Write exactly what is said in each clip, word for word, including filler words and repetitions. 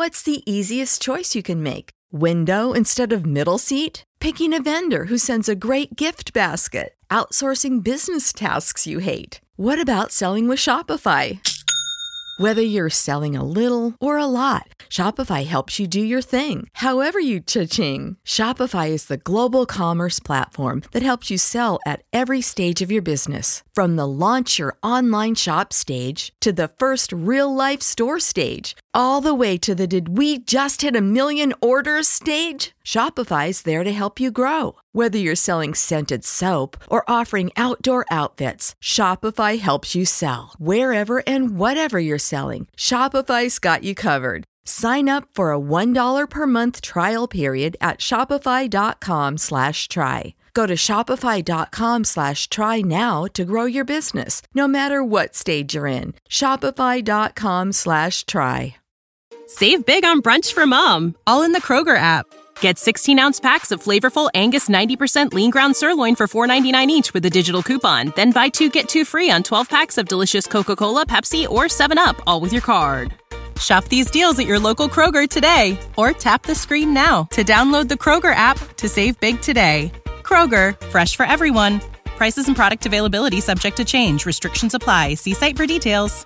What's the easiest choice you can make? Window instead of middle seat? Picking a vendor who sends a great gift basket? Outsourcing business tasks you hate? What about selling with Shopify? Whether you're selling a little or a lot, Shopify helps you do your thing, however you cha-ching. Shopify is the global commerce platform that helps you sell at every stage of your business. From the launch your online shop stage to the first real-life store stage, all the way to the did we just hit a million orders stage. Shopify's there to help you grow. Whether you're selling scented soap or offering outdoor outfits, Shopify helps you sell. Wherever and whatever you're selling, Shopify's got you covered. Sign up for a one dollar per month trial period at shopify.com slash try. Go to shopify.com slash try now to grow your business, no matter what stage you're in. Shopify.com slash try. Save big on brunch for mom, all in the Kroger app. Get sixteen-ounce packs of flavorful Angus ninety percent lean ground sirloin for four ninety-nine each with a digital coupon. Then buy two, get two free on twelve packs of delicious Coca-Cola, Pepsi, or seven up, all with your card. Shop these deals at your local Kroger today, or tap the screen now to download the Kroger app to save big today. Kroger, fresh for everyone. Prices and product availability subject to change. Restrictions apply. See site for details.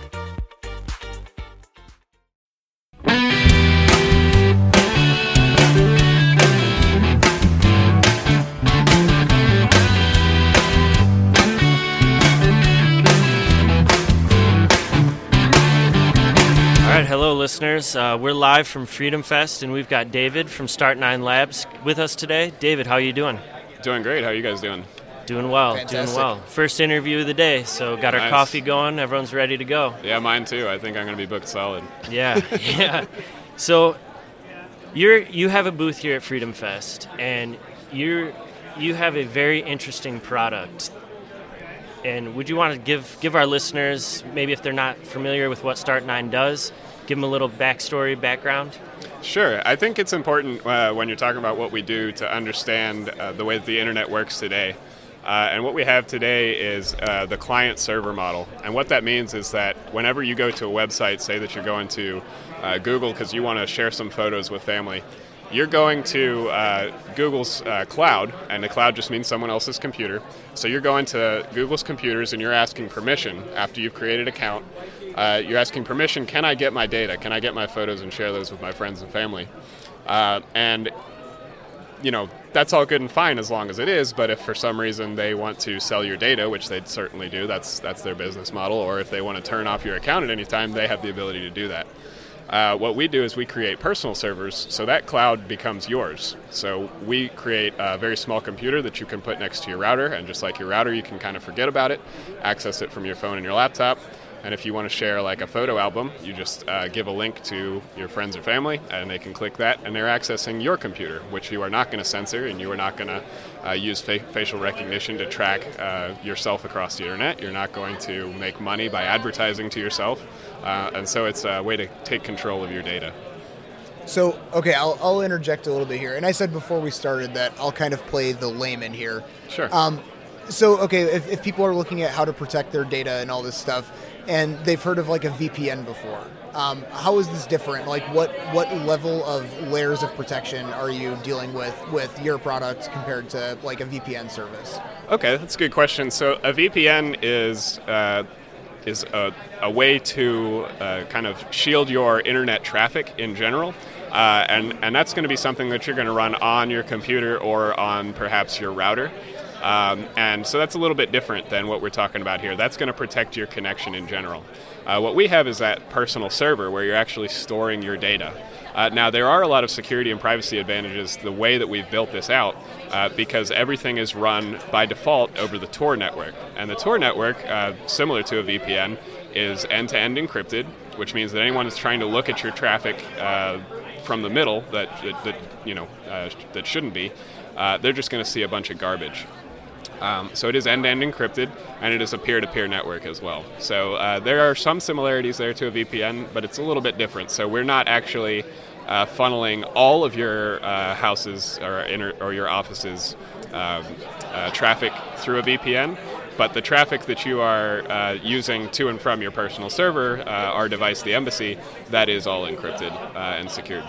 All right, hello listeners. Uh, we're live from Freedom Fest, and we've got David from Start nine Labs with us today. David, how are you doing? Doing great. How are you guys doing? Doing well, Fantastic. doing well. First interview of the day, so got our Nice. coffee going. Everyone's ready to go. Yeah, mine too. I think I'm going to be booked solid. Yeah, yeah. So you're you have a booth here at Freedom Fest, and you're you have a very interesting product. And would you want to give give our listeners, maybe if they're not familiar with what Start nine does, give them a little backstory, background? Sure. I think it's important uh, when you're talking about what we do to understand uh, the way that the internet works today. Uh, and what we have today is uh, the client-server model. And what that means is that whenever you go to a website, say that you're going to uh, Google because you want to share some photos with family, you're going to uh, Google's uh, cloud, and the cloud just means someone else's computer. So you're going to Google's computers and you're asking permission after you've created an account. Uh, you're asking permission, can I get my data? Can I get my photos and share those with my friends and family? Uh, and, you know, that's all good and fine as long as it is, but if for some reason they want to sell your data, which they'd certainly do, that's that's their business model, or if they want to turn off your account at any time, they have the ability to do that. Uh, what we do is we create personal servers, so that cloud becomes yours. So we create a very small computer that you can put next to your router, and just like your router, you can kind of forget about it, access it from your phone and your laptop. And if you want to share like a photo album, you just uh, give a link to your friends or family, and they can click that, and they're accessing your computer, which you are not going to censor, and you are not going to uh, use fa- facial recognition to track uh, yourself across the internet. You're not going to make money by advertising to yourself, uh, and so it's a way to take control of your data. So, okay, I'll, I'll interject a little bit here. And I said before we started that I'll kind of play the layman here. Sure. Um, so, okay, if, if people are looking at how to protect their data and all this stuff, and they've heard of like a V P N before, um, how is this different? Like, what, what level of layers of protection are you dealing with with your product compared to like a V P N service? Okay, that's a good question. So a V P N is uh, is a, a way to uh, kind of shield your internet traffic in general. Uh, and, and that's going to be something that you're going to run on your computer or on perhaps your router. Um, and so that's a little bit different than what we're talking about here. That's going to protect your connection in general. Uh, what we have is that personal server where you're actually storing your data. Uh, now, there are a lot of security and privacy advantages the way that we've built this out uh, because everything is run by default over the Tor network. And the Tor network, uh, similar to a V P N, is end-to-end encrypted, which means that anyone who's trying to look at your traffic uh, from the middle that, that you know uh, that shouldn't be, uh, they're just going to see a bunch of garbage. Um, so it is end-to-end encrypted, and it is a peer-to-peer network as well. So uh, there are some similarities there to a V P N, but it's a little bit different. So we're not actually uh, funneling all of your uh, houses or, inter- or your offices' um, uh, traffic through a V P N. but the traffic that you are uh, using to and from your personal server, uh, our device, the Embassy, that is all encrypted uh, and secured.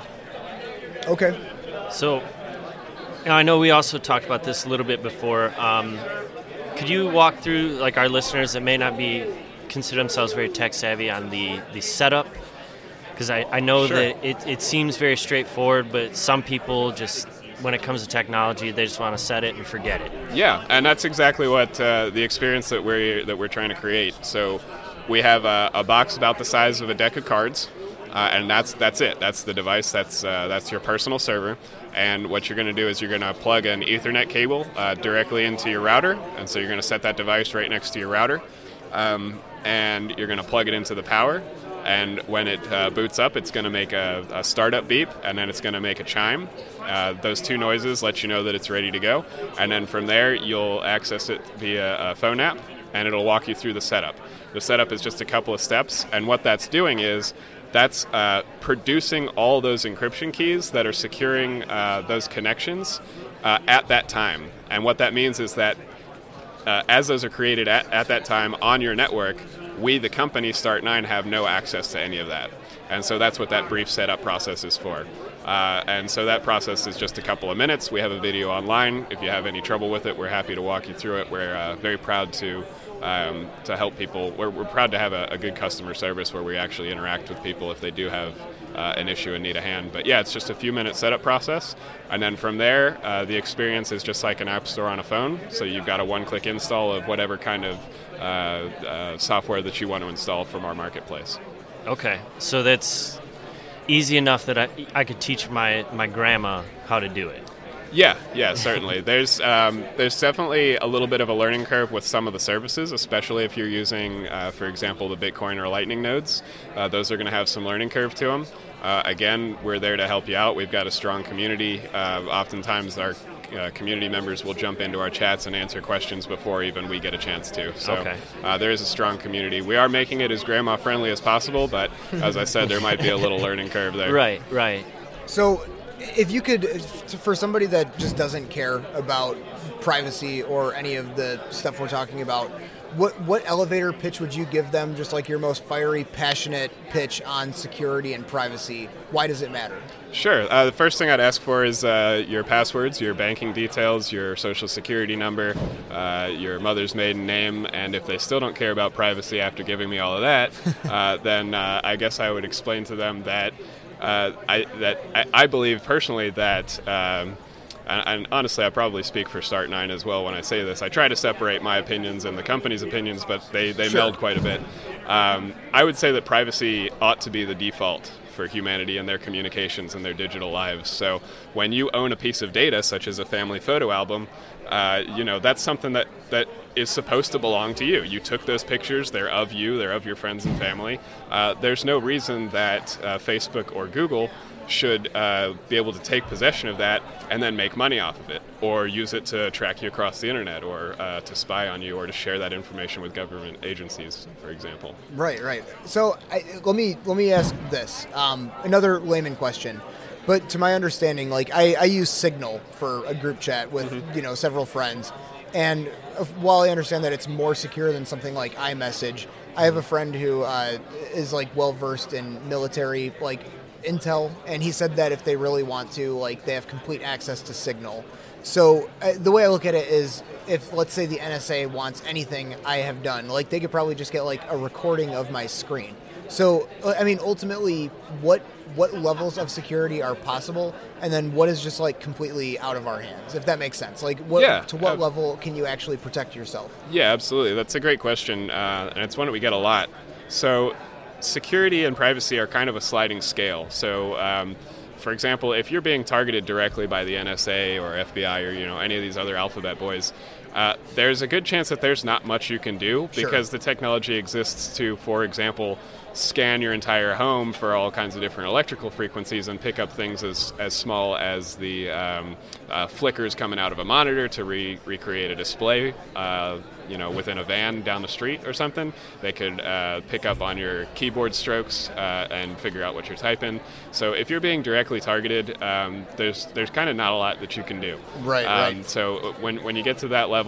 Okay. So, now I know we also talked about this a little bit before. Um, could you walk through, like, our listeners that may not be consider themselves very tech savvy on the, the setup? Because I, I know Sure. that it, it seems very straightforward, but some people just, when it comes to technology, they just want to set it and forget it. Yeah, and that's exactly what uh, the experience that we're that we're trying to create. So we have a, a box about the size of a deck of cards, uh, and that's that's it. That's the device. That's uh, that's your personal server. And what you're going to do is you're going to plug an Ethernet cable uh, directly into your router, and so you're going to set that device right next to your router, um, and you're going to plug it into the power. And when it uh, boots up, it's going to make a, a startup beep, and then it's going to make a chime. Uh, those two noises let you know that it's ready to go. And then from there, you'll access it via a phone app, and it'll walk you through the setup. The setup is just a couple of steps, and what that's doing is that's uh, producing all those encryption keys that are securing uh, those connections uh, at that time. And what that means is that uh, as those are created at, at that time on your network, we, the company, Start nine, have no access to any of that. And so that's what that brief setup process is for. Uh, and so that process is just a couple of minutes. We have a video online. If you have any trouble with it, we're happy to walk you through it. We're uh, very proud to um, to help people. We're, we're proud to have a, a good customer service where we actually interact with people if they do have uh, an issue and need a hand. But yeah, it's just a few minute setup process. And then from there, uh, the experience is just like an app store on a phone. So you've got a one-click install of whatever kind of uh, uh, software that you want to install from our marketplace. Okay, so that's easy enough that I, I could teach my, my grandma how to do it. Yeah, yeah, certainly. There's um, there's definitely a little bit of a learning curve with some of the services, especially if you're using, uh, for example, the Bitcoin or Lightning nodes. Uh, those are going to have some learning curve to them. Uh, again, we're there to help you out. We've got a strong community. Uh, oftentimes, our uh, community members will jump into our chats and answer questions before even we get a chance to. So okay. uh, there is a strong community. We are making it as grandma-friendly as possible, but as I said, there might be a little learning curve there. Right, right. So if you could, for somebody that just doesn't care about privacy or any of the stuff we're talking about, what what elevator pitch would you give them, just like your most fiery, passionate pitch on security and privacy? Why does it matter? Sure. Uh, the first thing I'd ask for is uh, your passwords, your banking details, your social security number, uh, your mother's maiden name, and if they still don't care about privacy after giving me all of that, uh, then uh, I guess I would explain to them that uh, I that I, I believe personally that. Um, And, and honestly, I probably speak for Start nine as well when I say this. I try to separate my opinions and the company's opinions, but they, they Sure. meld quite a bit. Um, I would say that privacy ought to be the default for humanity and their communications and their digital lives. So when you own a piece of data, such as a family photo album, uh, you know, that's something that, that is supposed to belong to you. You took those pictures, they're of you, they're of your friends and family. Uh, there's no reason that uh, Facebook or Google should uh, be able to take possession of that and then make money off of it, or use it to track you across the internet, or uh, to spy on you, or to share that information with government agencies, for example. Right, right. So I, let me let me ask this. Um, another layman question, but to my understanding, like I, I use Signal for a group chat with mm-hmm. you know several friends, and while I understand that it's more secure than something like iMessage, I have a friend who uh, is like well versed in military like intel, and he said that if they really want to, like, they have complete access to Signal. So uh, the way I look at it is, if let's say the N S A wants anything I have done, like they could probably just get like a recording of my screen. So I mean, ultimately, what what levels of security are possible, and then what is just like completely out of our hands, if that makes sense? Like, what, yeah, to what uh, level can you actually protect yourself? Yeah, absolutely. That's a great question, uh, and it's one that we get a lot. So security and privacy are kind of a sliding scale. So, um, for example, if you're being targeted directly by the N S A or F B I or you know any of these other alphabet boys, uh, there's a good chance that there's not much you can do because Sure. the technology exists to, for example, scan your entire home for all kinds of different electrical frequencies and pick up things as, as small as the um, uh, flickers coming out of a monitor to re- recreate a display, uh, you know, within a van down the street or something. They could uh, pick up on your keyboard strokes uh, and figure out what you're typing. So if you're being directly targeted, um, there's there's kind of not a lot that you can do. Right, um, right. So when when you get to that level,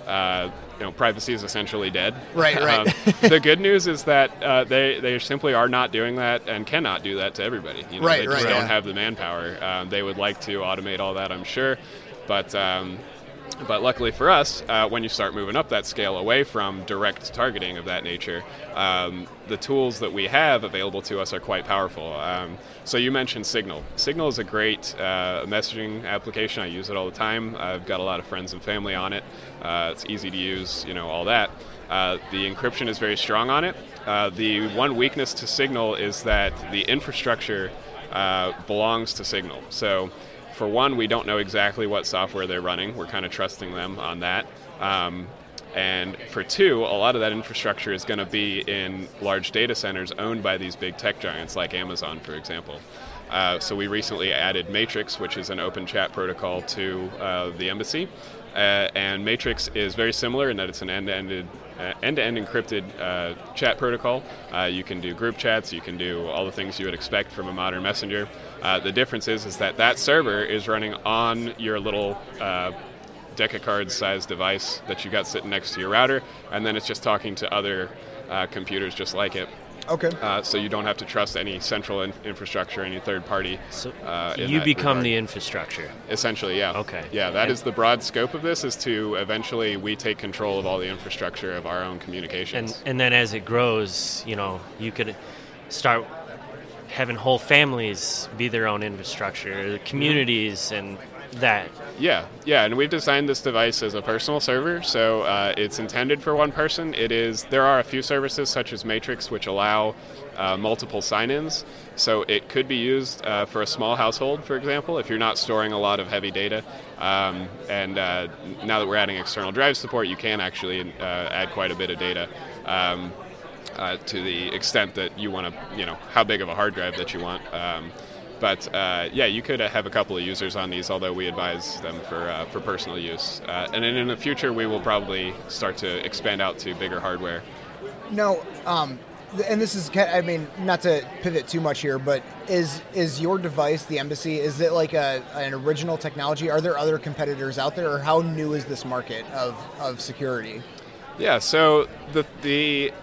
uh, you know, privacy is essentially dead. Right, right. um, the good news is that uh, they they simply are not doing that and cannot do that to everybody. You know, right, they just right, don't yeah. have the manpower. Um, they would like to automate all that, I'm sure, but. Um, But luckily for us, uh, when you start moving up that scale away from direct targeting of that nature, um, the tools that we have available to us are quite powerful. Um, so you mentioned Signal. Signal is a great uh, messaging application. I use it all the time. I've got a lot of friends and family on it. Uh, it's easy to use, you know, all that. Uh, the encryption is very strong on it. Uh, the one weakness to Signal is that the infrastructure uh, belongs to Signal. So for one, we don't know exactly what software they're running. We're kind of trusting them on that. Um, and for two, a lot of that infrastructure is going to be in large data centers owned by these big tech giants like Amazon, for example. Uh, so we recently added Matrix, which is an open chat protocol, to uh, the Embassy. Uh, and Matrix is very similar in that it's an end-to-end, uh, end-to-end encrypted uh, chat protocol. Uh, you can do group chats, you can do all the things you would expect from a modern messenger. Uh, the difference is, is that that server is running on your little uh, deck of cards size device that you got sitting next to your router, and then it's just talking to other uh, computers just like it. Okay. Uh, so you don't have to trust any central in- infrastructure, any third party. So uh, in you that become regard. the infrastructure. Essentially, yeah. Okay. Yeah, that And- is the broad scope of this, is to eventually we take control of all the infrastructure of our own communications. And and then as it grows, you know, you could start having whole families be their own infrastructure, communities, and that. Yeah, yeah, and we've designed this device as a personal server, so uh, it's intended for one person. It is. There are a few services such as Matrix which allow uh, multiple sign-ins, so it could be used uh, for a small household, for example, if you're not storing a lot of heavy data. Um, and uh, now that we're adding external drive support, you can actually uh, add quite a bit of data. Um, Uh, to the extent that you want to, you know, how big of a hard drive that you want. Um, but uh, yeah, you could uh, have a couple of users on these, although we advise them for uh, for personal use. Uh, and then in the future, we will probably start to expand out to bigger hardware. Now, um, th- and this is, ki- I mean, not to pivot too much here, but is is your device, the Embassy, is it like a, an original technology? Are there other competitors out there, or how new is this market of, of security? Yeah, so the the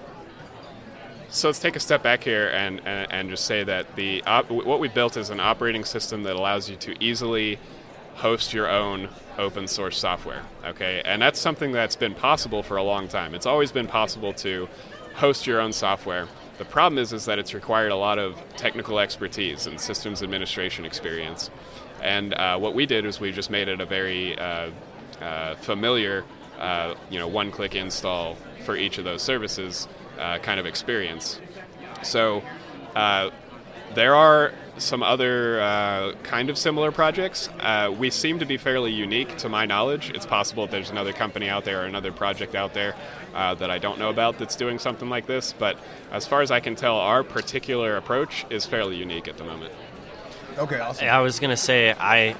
So let's take a step back here and, and, and just say that the op- what we built is an operating system that allows you to easily host your own open source software, okay? And that's something that's been possible for a long time. It's always been possible to host your own software. The problem is, is that it's required a lot of technical expertise and systems administration experience. And uh, what we did is we just made it a very uh, uh, familiar, uh, you know, one-click install for each of those services. Uh, kind of experience. So uh, there are some other uh, kind of similar projects. Uh, we seem to be fairly unique to my knowledge. It's possible that there's another company out there or another project out there uh, that I don't know about that's doing something like this, but as far as I can tell, our particular approach is fairly unique at the moment. Okay, awesome. I was going to say, I,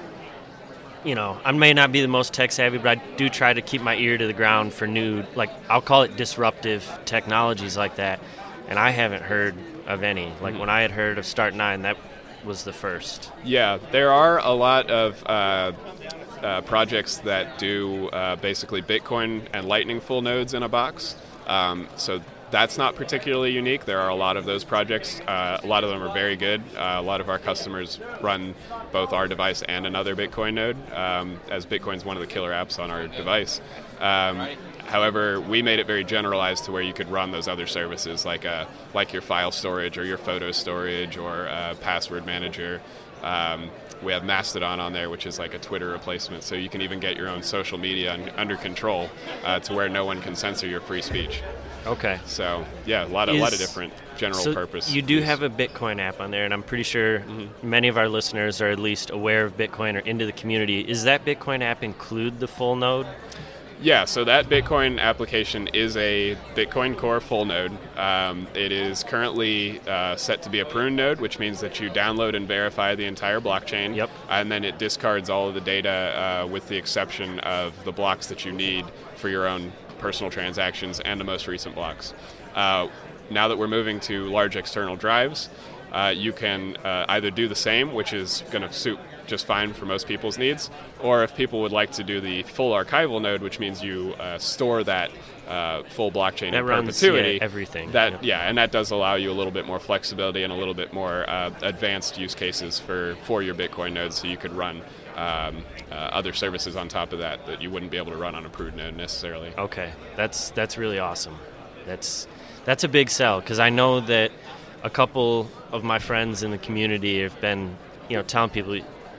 you know, I may not be the most tech savvy, but I do try to keep my ear to the ground for new, like, I'll call it disruptive technologies like that. And I haven't heard of any. Like, mm-hmm. when I had heard of Start nine, that was the first. Yeah, there are a lot of uh, uh, projects that do uh, basically Bitcoin and Lightning full nodes in a box. Um, so that's not particularly unique. There are a lot of those projects. Uh, a lot of them are very good. Uh, a lot of our customers run both our device and another Bitcoin node, um, as Bitcoin's one of the killer apps on our device. Um, however, we made it very generalized to where you could run those other services like uh, like your file storage or your photo storage or uh, password manager. Um, we have Mastodon on there, which is like a Twitter replacement, so you can even get your own social media un- under control uh, to where no one can censor your free speech. Okay. So, yeah, a lot of, Is, lot of different general so purpose. You do use. have a Bitcoin app on there, and I'm pretty sure mm-hmm. many of our listeners are at least aware of Bitcoin or into the community. Is that Bitcoin app include the full node? Yeah, so that Bitcoin application is a Bitcoin Core full node. Um, it is currently uh, set to be a prune node, which means that you download and verify the entire blockchain. Yep. And then it discards all of the data uh, with the exception of the blocks that you need for your own personal transactions and the most recent blocks. Uh, now that we're moving to large external drives, uh, you can uh, either do the same, which is going to suit just fine for most people's needs, or if people would like to do the full archival node, which means you uh, store that uh, full blockchain that in runs, perpetuity. Yeah, everything. That yep. yeah, and that does allow you a little bit more flexibility and a little bit more uh, advanced use cases for, for your Bitcoin nodes, so you could run um, uh, other services on top of that that you wouldn't be able to run on a Prude node necessarily. Okay, that's that's really awesome. That's that's a big sell, because I know that a couple of my friends in the community have been, you know, telling people,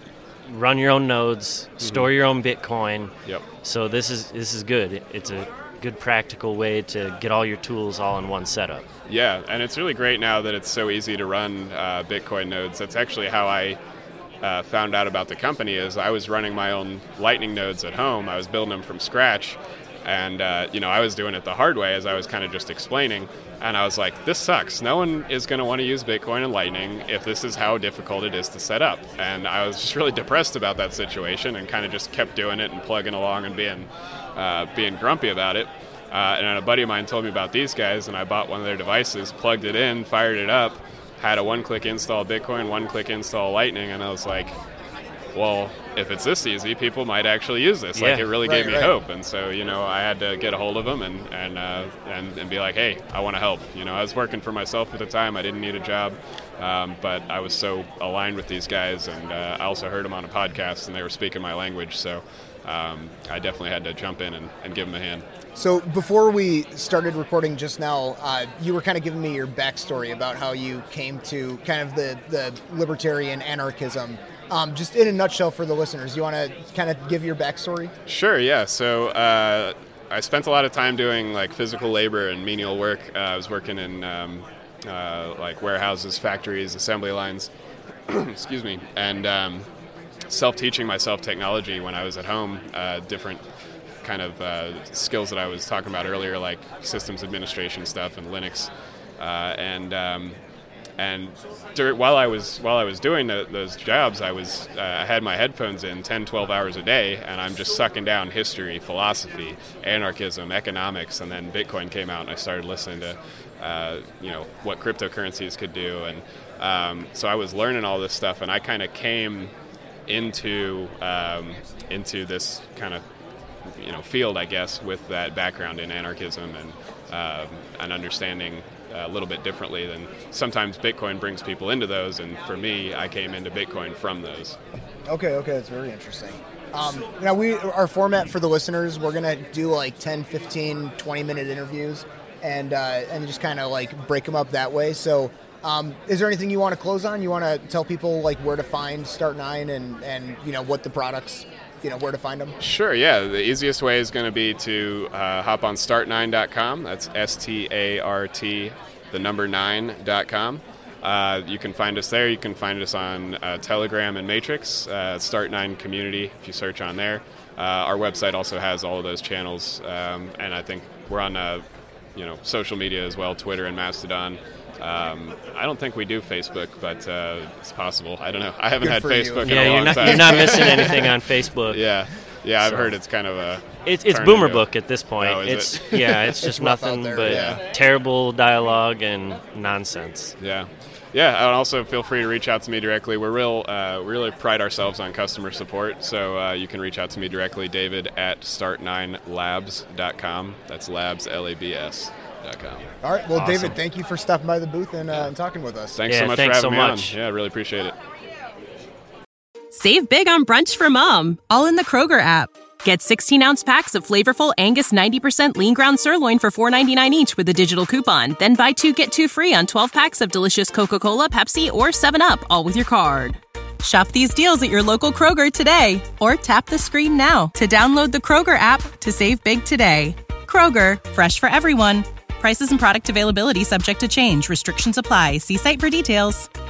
run your own nodes, mm-hmm. store your own Bitcoin. Yep. So this is this is good. It's a good practical way to get all your tools all in one setup. Yeah, and it's really great now that it's so easy to run uh, Bitcoin nodes. That's actually how I uh, found out about the company. Is I was running my own Lightning nodes at home. I was building them from scratch, and uh, you know I was doing it the hard way, as I was kind of just explaining. And I was like, this sucks. No one is going to want to use Bitcoin and Lightning if this is how difficult it is to set up. And I was just really depressed about that situation, and kind of just kept doing it and plugging along and being uh, being grumpy about it. Uh, and then a buddy of mine told me about these guys, and I bought one of their devices, plugged it in, fired it up, had a one-click install Bitcoin, one-click install Lightning, and I was like, well, if it's this easy, people might actually use this. Yeah. Like, it really Right, gave me right. hope. And so, you know, I had to get a hold of them and and, uh, and and be like, hey, I want to help. You know, I was working for myself at the time. I didn't need a job, um, but I was so aligned with these guys, and uh, I also heard them on a podcast, and they were speaking my language. So um, I definitely had to jump in and, and give them a hand. So before we started recording just now, uh, you were kind of giving me your backstory about how you came to kind of the, the libertarian anarchism. Um, just in a nutshell for the listeners, you want to kind of give your backstory? Sure, yeah. So uh, I spent a lot of time doing like physical labor and menial work. Uh, I was working in um, uh, like warehouses, factories, assembly lines, excuse me, and um, self-teaching myself technology when I was at home, uh, different kind of uh, skills that I was talking about earlier, like systems administration stuff and Linux, uh, and um, And during, while I was while I was doing the, those jobs, I was uh, I had my headphones in ten, twelve hours a day, and I'm just sucking down history, philosophy, anarchism, economics, and then Bitcoin came out, and I started listening to uh, you know what cryptocurrencies could do, and um, so I was learning all this stuff, and I kind of came into um, into this kind of you know field, I guess, with that background in anarchism and um, an understanding a little bit differently than sometimes Bitcoin brings people into those, and for me, I came into Bitcoin from those. Okay, okay, that's very interesting. Um, now, we our format for the listeners, we're going to do like ten, fifteen, twenty minute interviews and uh, and just kind of like break them up that way. So um, is there anything you want to close on? You want to tell people like where to find Start nine and, and you know, what the products, you know, where to find them? Sure, yeah. The easiest way is going to be to uh, hop on start nine dot com. That's S T A R T, the number nine dot com. Uh, you can find us there. You can find us on uh, Telegram and Matrix, uh, Start nine Community, if you search on there. Uh, our website also has all of those channels, um, and I think we're on uh, you know, social media as well, Twitter and Mastodon. Um, I don't think we do Facebook, but uh, it's possible. I don't know. I haven't Good had for you. Facebook in Yeah, a you're long not, time. you're not missing anything on Facebook. Yeah, yeah. I've So- heard it's kind of a. It's it's turn boomer into- book at this point. Oh, is it's it? yeah, it's just rough out nothing there, but yeah. terrible dialogue and nonsense. Yeah, yeah. And also feel free to reach out to me directly. We're real, uh, we really pride ourselves on customer support, so uh, you can reach out to me directly, David at start nine labs dot com. That's labs, L A B S. dot com. All right, well, Awesome. David, thank you for stopping by the booth and, uh, and talking with us. Thanks Yeah, so much thanks for having so me much. on. Yeah, I really appreciate it. Save big on brunch for mom, all in the Kroger app. Get sixteen ounce packs of flavorful Angus ninety percent lean ground sirloin for four ninety-nine each with a digital coupon. Then buy two, get two free on twelve packs of delicious Coca-Cola, Pepsi, or seven up, all with your card. Shop these deals at your local Kroger today, or tap the screen now to download the Kroger app to save big today. Kroger, fresh for everyone. Prices and product availability subject to change. Restrictions apply. See site for details.